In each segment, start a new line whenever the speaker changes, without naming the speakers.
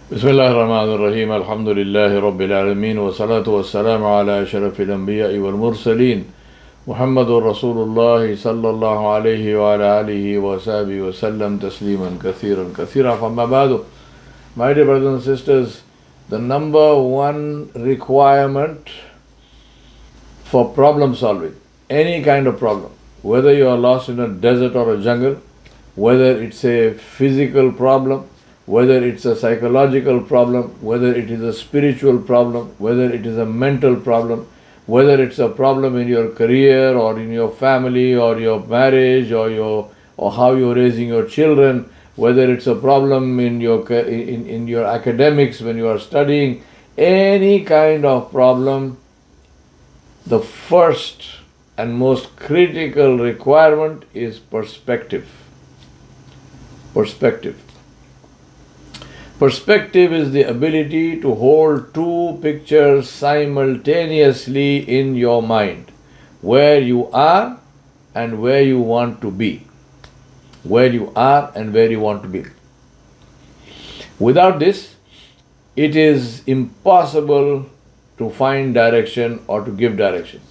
بسم الله الرحمن الرحيم الحمد لله رب العالمين والصلاة والسلام على أشرف الأنبياء والمرسلين محمد رسول الله صلى الله عليه وعلى آله وصحبه وسلم تسليما كثيرا كثيرا. فما بعد, my dear brothers and sisters, the number one requirement for problem solving, any kind of problem, whether you are lost in a desert or a jungle, whether it's a physical problem, whether it's a psychological problem, whether it is a spiritual problem, whether it is a mental problem, whether it's a problem in your career or in your family or your marriage or how you're raising your children, whether it's a problem in your academics when you are studying, any kind of problem, the first and most critical requirement is perspective. Perspective. Perspective is the ability to hold two pictures simultaneously in your mind, where you are and where you want to be. Where you are and where you want to be. Without this, it is impossible to find direction or to give directions.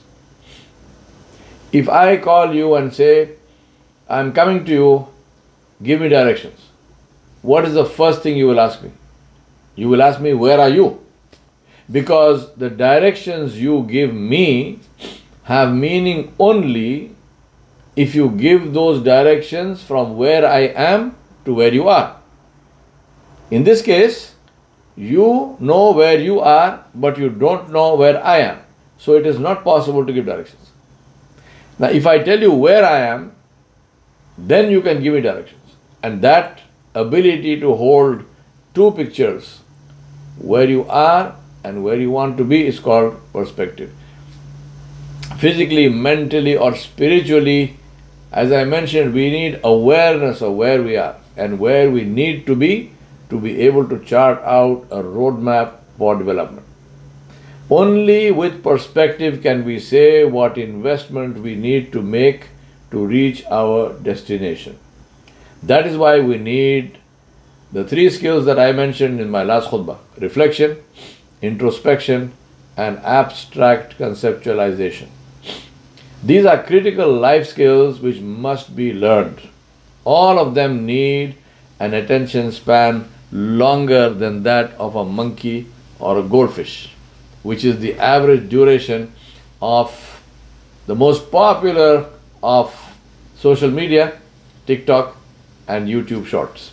If I call you and say, I'm coming to you, give me directions, what is the first thing you will ask me? You will ask me, where are you? Because the directions you give me have meaning only if you give those directions from where I am to where you are. In this case, you know where you are, but you don't know where I am. So it is not possible to give directions. Now, if I tell you where I am, then you can give me directions. And that ability to hold two pictures, where you are and where you want to be, is called perspective. Physically, mentally, or spiritually, as I mentioned, we need awareness of where we are and where we need to be able to chart out a roadmap for development. Only with perspective can we say what investment we need to make to reach our destination. That is why we need the three skills that I mentioned in my last khutbah: reflection, introspection, and abstract conceptualization. These are critical life skills which must be learned. All of them need an attention span longer than that of a monkey or a goldfish, which is the average duration of the most popular of social media, TikTok and YouTube Shorts.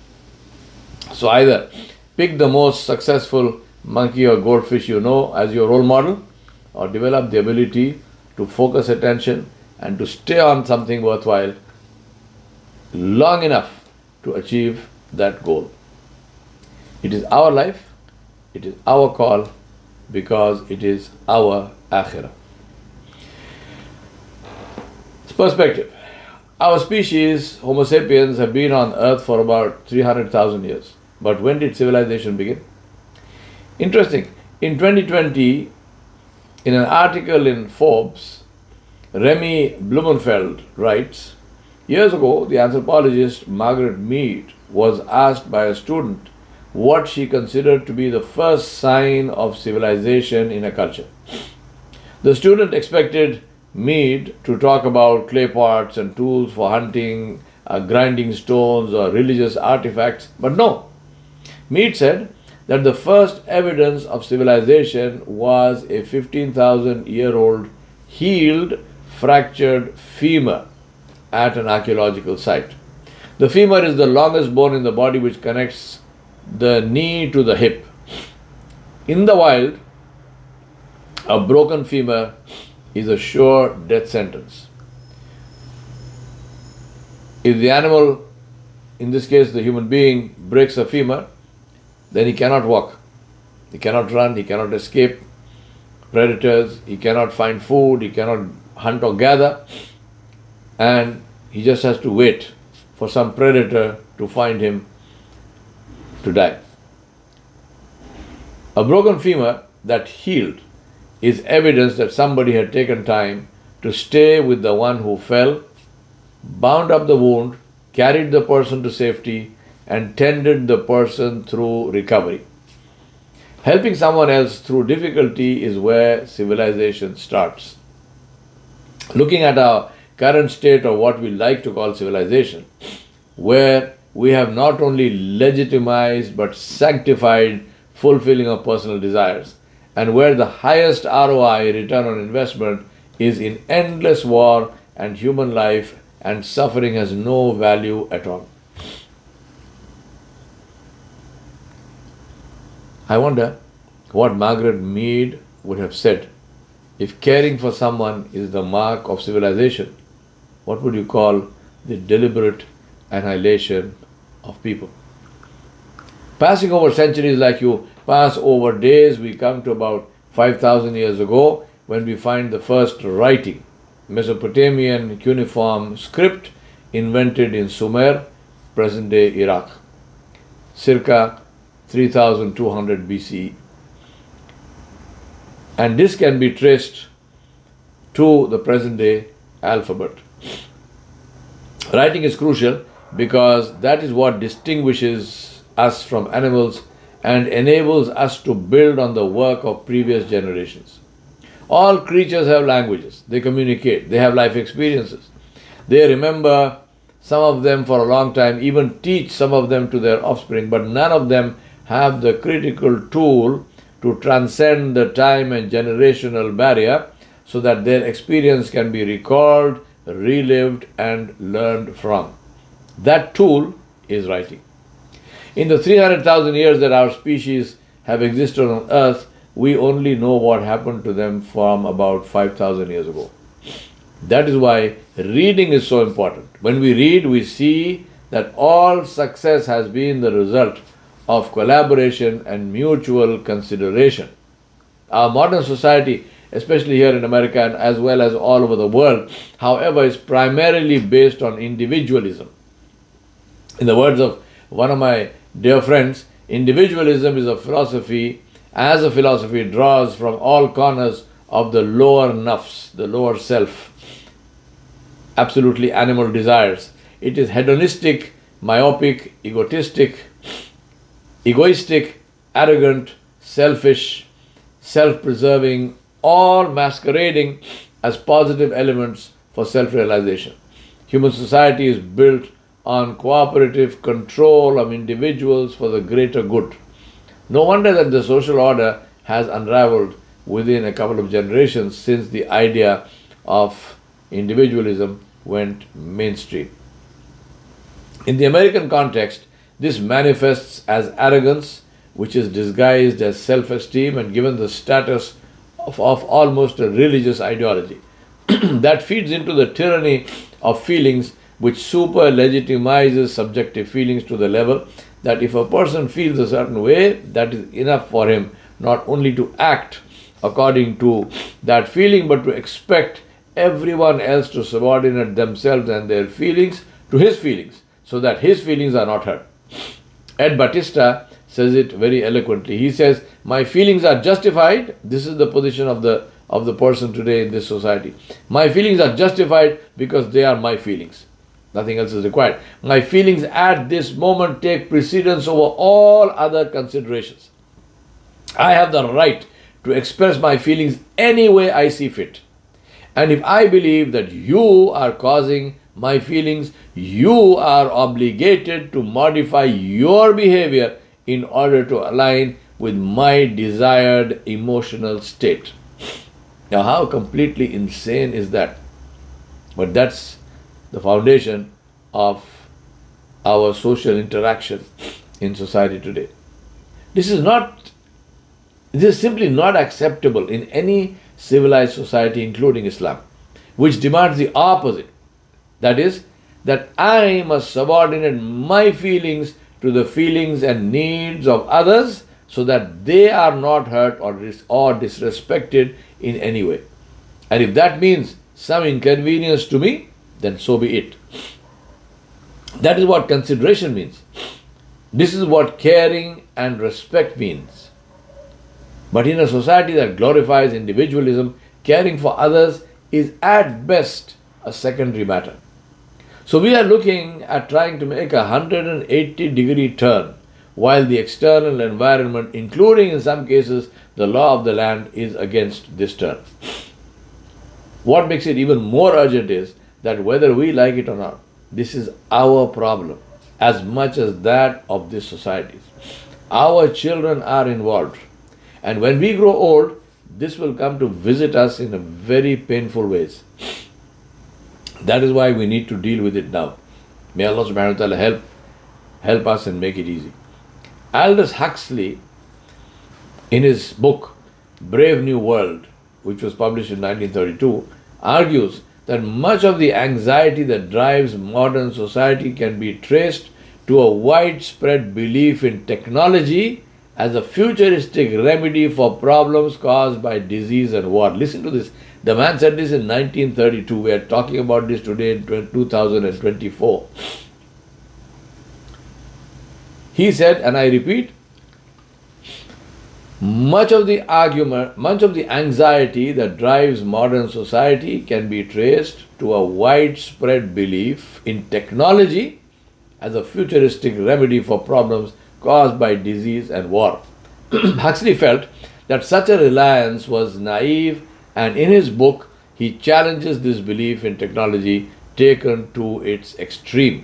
So either pick the most successful monkey or goldfish you know as your role model, or develop the ability to focus attention and to stay on something worthwhile long enough to achieve that goal. It is our life, it is our call, because it is our akhirah. Perspective. Our species, Homo sapiens, have been on Earth for about 300,000 years. But when did civilization begin? Interesting. In 2020, in an article in Forbes, Remy Blumenfeld writes, years ago, the anthropologist Margaret Mead was asked by a student what she considered to be the first sign of civilization in a culture. The student expected Mead to talk about clay pots and tools for hunting, grinding stones or religious artifacts, but no. Mead said that the first evidence of civilization was a 15,000-year-old healed, fractured femur at an archaeological site. The femur is the longest bone in the body which connects the knee to the hip. In the wild, a broken femur is a sure death sentence. If the animal, in this case the human being, breaks a femur, then he cannot walk, he cannot run, he cannot escape predators, he cannot find food, he cannot hunt or gather, and he just has to wait for some predator to find him to die. A broken femur that healed is evidence that somebody had taken time to stay with the one who fell, bound up the wound, carried the person to safety, and tended the person through recovery. Helping someone else through difficulty is where civilization starts. Looking at our current state of what we like to call civilization, where we have not only legitimized but sanctified fulfilling of personal desires, and where the highest ROI, return on investment, is in endless war and human life, and suffering has no value at all. I wonder what Margaret Mead would have said if caring for someone is the mark of civilization. What would you call the deliberate annihilation of people? Passing over centuries like you pass over days, we come to about 5,000 years ago when we find the first writing, Mesopotamian cuneiform script invented in Sumer, present-day Iraq, circa 3200 BCE. And this can be traced to the present-day alphabet. Writing is crucial because that is what distinguishes us from animals and enables us to build on the work of previous generations. All creatures have languages. They communicate. They have life experiences. They remember some of them for a long time, even teach some of them to their offspring, but none of them have the critical tool to transcend the time and generational barrier so that their experience can be recalled, relived, and learned from. That tool is writing. In the 300,000 years that our species have existed on Earth, we only know what happened to them from about 5,000 years ago. That is why reading is so important. When we read, we see that all success has been the result of collaboration and mutual consideration. Our modern society, especially here in America and as well as all over the world, however, is primarily based on individualism. In the words of one of my dear friends, individualism is a philosophy, as a philosophy draws from all corners of the lower nafs, the lower self, absolutely animal desires. It is hedonistic, myopic, egoistic, arrogant, selfish, self-preserving, all masquerading as positive elements for self-realization. Human society is built on cooperative control of individuals for the greater good. No wonder that the social order has unraveled within a couple of generations since the idea of individualism went mainstream. In the American context, this manifests as arrogance, which is disguised as self-esteem and given the status of almost a religious ideology. That feeds into the tyranny of feelings, which super-legitimizes subjective feelings to the level that if a person feels a certain way, that is enough for him not only to act according to that feeling, but to expect everyone else to subordinate themselves and their feelings to his feelings, so that his feelings are not hurt. Ed Batista says it very eloquently. He says, my feelings are justified. This is the position of the person today in this society. My feelings are justified because they are my feelings. Nothing else is required. My feelings at this moment take precedence over all other considerations. I have the right to express my feelings any way I see fit. And if I believe that you are causing my feelings, you are obligated to modify your behavior in order to align with my desired emotional state. Now, how completely insane is that? But that's the foundation of our social interaction in society today. This is simply not acceptable in any civilized society, including Islam, which demands the opposite. That is, that I must subordinate my feelings to the feelings and needs of others so that they are not hurt or disrespected in any way. And if that means some inconvenience to me, then so be it. That is what consideration means. This is what caring and respect means. But in a society that glorifies individualism, caring for others is at best a secondary matter. So we are looking at trying to make a 180-degree turn while the external environment, including in some cases the law of the land, is against this turn. What makes it even more urgent is that whether we like it or not, this is our problem as much as that of this society. Our children are involved, and when we grow old, this will come to visit us in a very painful ways. That is why we need to deal with it now. May Allah subhanahu wa ta'ala help us and make it easy. Aldous Huxley, in his book Brave New World, which was published in 1932, argues that much of the anxiety that drives modern society can be traced to a widespread belief in technology as a futuristic remedy for problems caused by disease and war. Listen to this. The man said this in 1932. We are talking about this today in 2024. He said, and I repeat, much of the anxiety that drives modern society can be traced to a widespread belief in technology as a futuristic remedy for problems caused by disease and war. Huxley felt that such a reliance was naive, and in his book, he challenges this belief in technology taken to its extreme.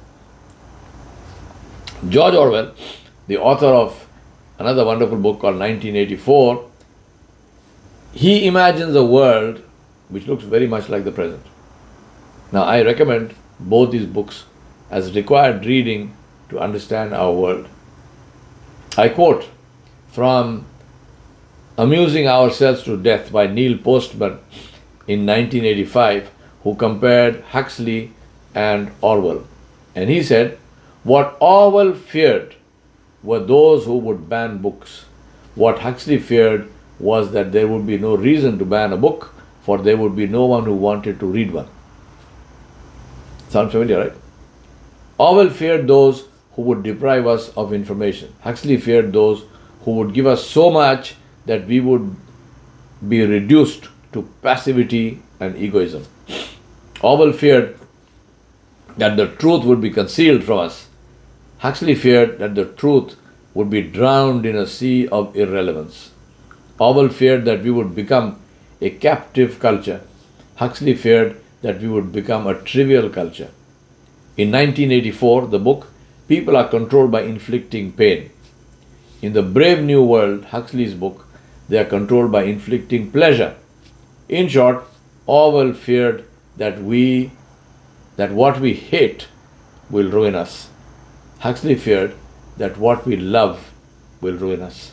George Orwell, the author of another wonderful book called 1984, he imagines a world which looks very much like the present. Now, I recommend both these books as required reading to understand our world. I quote from Amusing Ourselves to Death by Neil Postman in 1985, who compared Huxley and Orwell. And he said, what Orwell feared were those who would ban books. What Huxley feared was that there would be no reason to ban a book, for there would be no one who wanted to read one. Sound familiar, right? Orwell feared those who would deprive us of information. Huxley feared those who would give us so much that we would be reduced to passivity and egoism. Orwell feared that the truth would be concealed from us. Huxley feared that the truth would be drowned in a sea of irrelevance. Orwell feared that we would become a captive culture. Huxley feared that we would become a trivial culture. In 1984, the book, People Are Controlled by Inflicting Pain. In The Brave New World, Huxley's book, they are controlled by inflicting pleasure. In short, Orwell feared that what we hate will ruin us. Huxley feared that what we love will ruin us.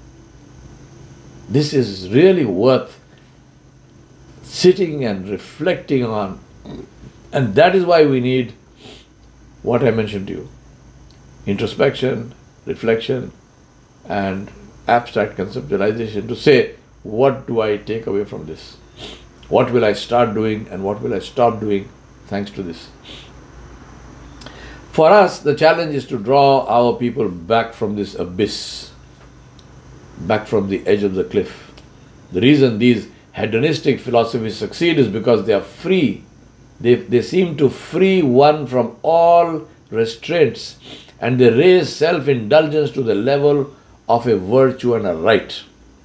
This is really worth sitting and reflecting on, and that is why we need what I mentioned to you: introspection, reflection, and abstract conceptualization to say, what do I take away from this? What will I start doing and what will I stop doing thanks to this? For us, the challenge is to draw our people back from this abyss, back from the edge of the cliff. The reason these hedonistic philosophies succeed is because they are free. They seem to free one from all restraints, and they raise self-indulgence to the level of a virtue and a right.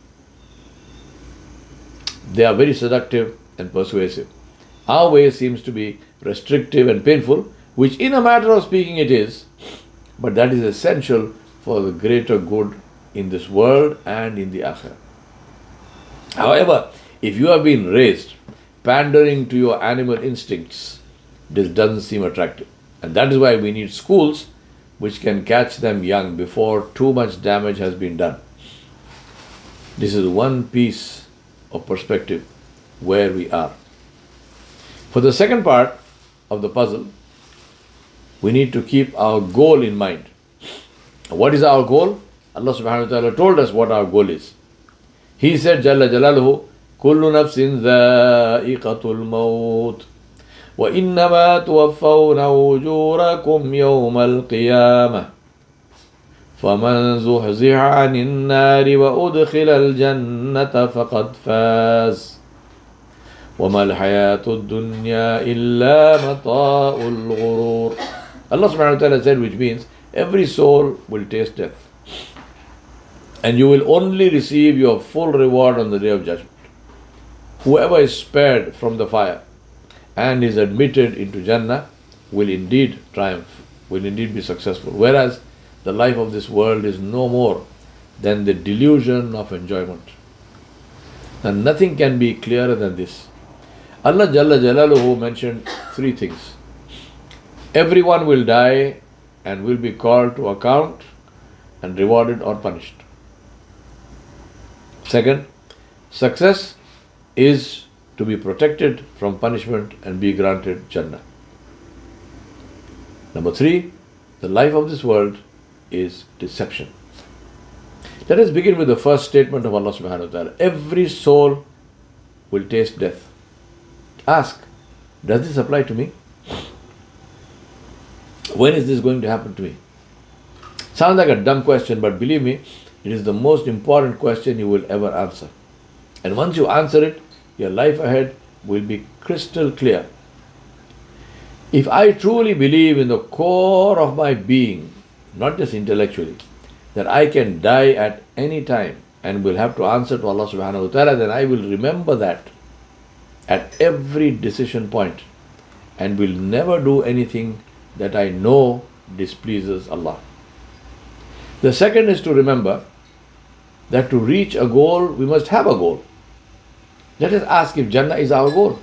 They are very seductive and persuasive. Our way seems to be restrictive and painful, which in a matter of speaking it is, but that is essential for the greater good in this world and in the Akhirah. However, if you have been raised pandering to your animal instincts, this doesn't seem attractive. And that is why we need schools which can catch them young before too much damage has been done. This is one piece of perspective where we are. For the second part of the puzzle, we need to keep our goal in mind. What is our goal? Allah subhanahu wa ta'ala told us what our goal is. He said, Jalla Jalaluhu, Kullu nafsin dha'iqatul maut, wa innama tuwaffawna ujurakum yawmal qiyamah. فَمَنْ زُحْزِحَ عَنِ النَّارِ وَأُدْخِلَ الْجَنَّةَ فَقَدْ فَازَ وَمَا الْحَيَاةُ الدُّنْيَا إِلَّا مَتَاءُ الْغُرُورِ. Allah subhanahu wa ta'ala said, which means every soul will taste death. And you will only receive your full reward on the day of judgment. Whoever is spared from the fire and is admitted into Jannah will indeed triumph, will indeed be successful. Whereas the life of this world is no more than the delusion of enjoyment. And nothing can be clearer than this. Allah Jalla Jalaluhu mentioned three things. Everyone will die and will be called to account and rewarded or punished. Second, success is to be protected from punishment and be granted Jannah. Number three, the life of this world is deception. Let us begin with the first statement of Allah subhanahu wa ta'ala. Every soul will taste death. Ask, does this apply to me? When is this going to happen to me? Sounds like a dumb question, but believe me, it is the most important question you will ever answer. And once you answer it, your life ahead will be crystal clear. If I truly believe in the core of my being, not just intellectually, that I can die at any time and will have to answer to Allah subhanahu wa ta'ala, then I will remember that at every decision point and will never do anything that I know displeases Allah. The second is to remember that to reach a goal, we must have a goal. Let us ask if Jannah is our goal.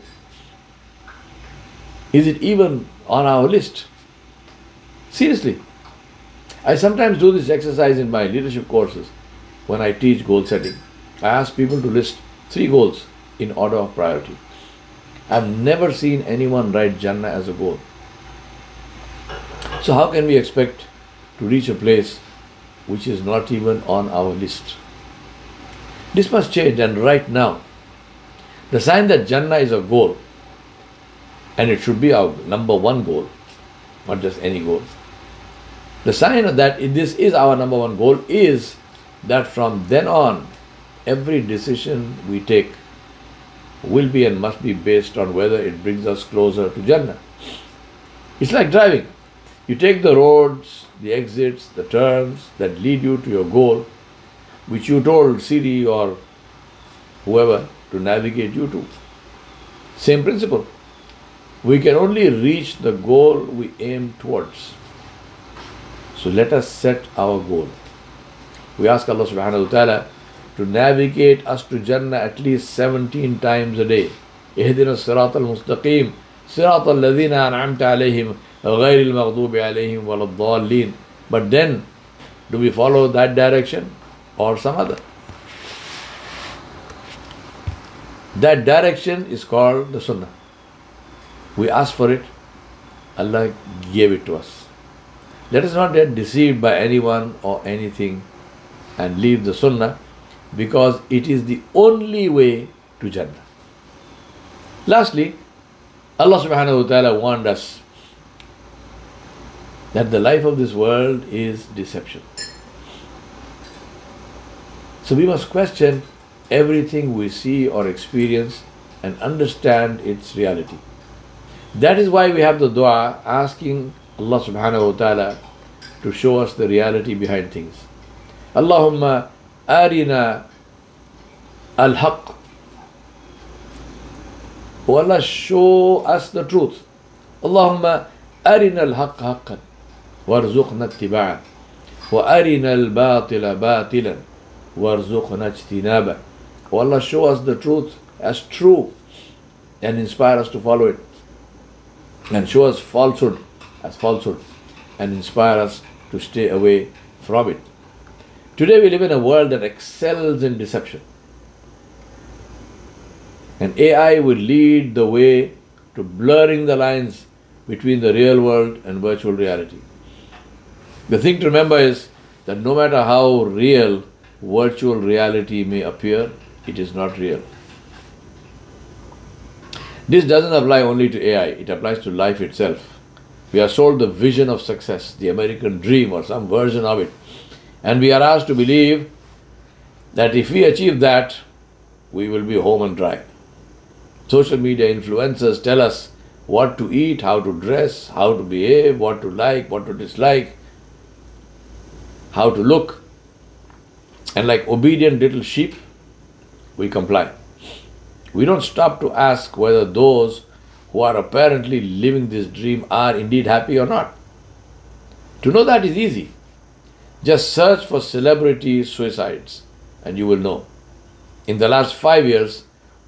Is it even on our list? Seriously. I sometimes do this exercise in my leadership courses when I teach goal setting. I ask people to list 3 goals in order of priority. I've never seen anyone write Jannah as a goal. So how can we expect to reach a place which is not even on our list? This must change, and right now. The sign that Jannah is a goal, and it should be our number one goal, not just any goal. The sign of that this is our number one goal is that from then on, every decision we take will be and must be based on whether it brings us closer to Jannah. It's like driving. You take the roads, the exits, the turns that lead you to your goal, which you told Siri or whoever to navigate you to. Same principle. We can only reach the goal we aim towards. So let us set our goal. We ask Allah subhanahu wa ta'ala to navigate us to Jannah at least 17 times a day. اهدنا الصراط المستقيم صراط الذين أنعمت عليهم غير المغضوب عليهم ولا الضالين. But then, do we follow that direction or some other? That direction is called the Sunnah. We asked for it, Allah gave it to us. Let us not get deceived by anyone or anything and leave the Sunnah, because it is the only way to Jannah. Lastly, Allah subhanahu wa ta'ala warned us that the life of this world is deception. So we must question everything we see or experience and understand its reality. That is why we have the dua asking Allah subhanahu wa ta'ala to show us the reality behind things. Allahumma arina al-haqq. Oh Allah, show us the truth. Allahumma arina al-haqq haqqan warzuqna ittiba'an wa arina al-batila batilan warzuqna ijtinaba. Oh Allah, show us the truth as true and inspire us to follow it, and show us falsehood as falsehood and inspire us to stay away from it. Today we live in a world that excels in deception, and AI will lead the way to blurring the lines between the real world and virtual reality. The thing to remember is that no matter how real virtual reality may appear, it is not real. This doesn't apply only to AI, it applies to life itself. We are sold the vision of success, the American dream or some version of it, and we are asked to believe that if we achieve that, we will be home and dry. Social media influencers tell us what to eat, how to dress, how to behave, what to like, what to dislike, how to look. And like obedient little sheep, we comply. We don't stop to ask whether those who are apparently living this dream are indeed happy or not. To know that is easy. Just search for celebrity suicides and you will know. In the last 5 years,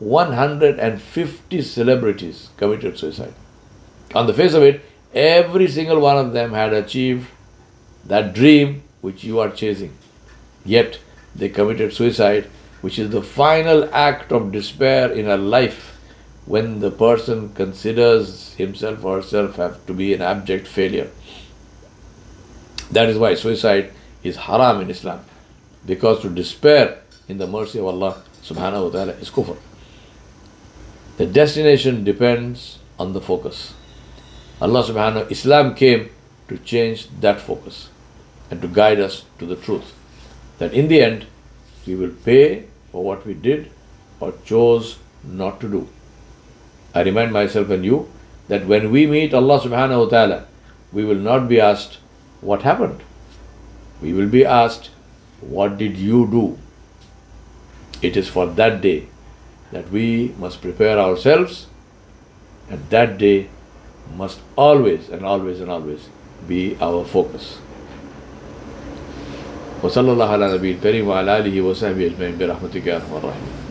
150 celebrities committed suicide. On the face of it, every single one of them had achieved that dream which you are chasing. Yet they committed suicide, which is the final act of despair in a life when the person considers himself or herself to be an abject failure. That is why suicide is haram in Islam, because to despair in the mercy of Allah subhanahu wa ta'ala is kufr. The destination depends on the focus. Allah subhanahu, Islam came to change that focus and to guide us to the truth. That in the end, we will pay for what we did or chose not to do. I remind myself and you that when we meet Allah subhanahu wa ta'ala, we will not be asked what happened. We will be asked, what did you do? It is for that day that we must prepare ourselves, and that day must always and always and always be our focus. وصلى الله على نبي الكريم وعلى آله وصحبه أجمعين برحمتك يا أرحم الراحمين.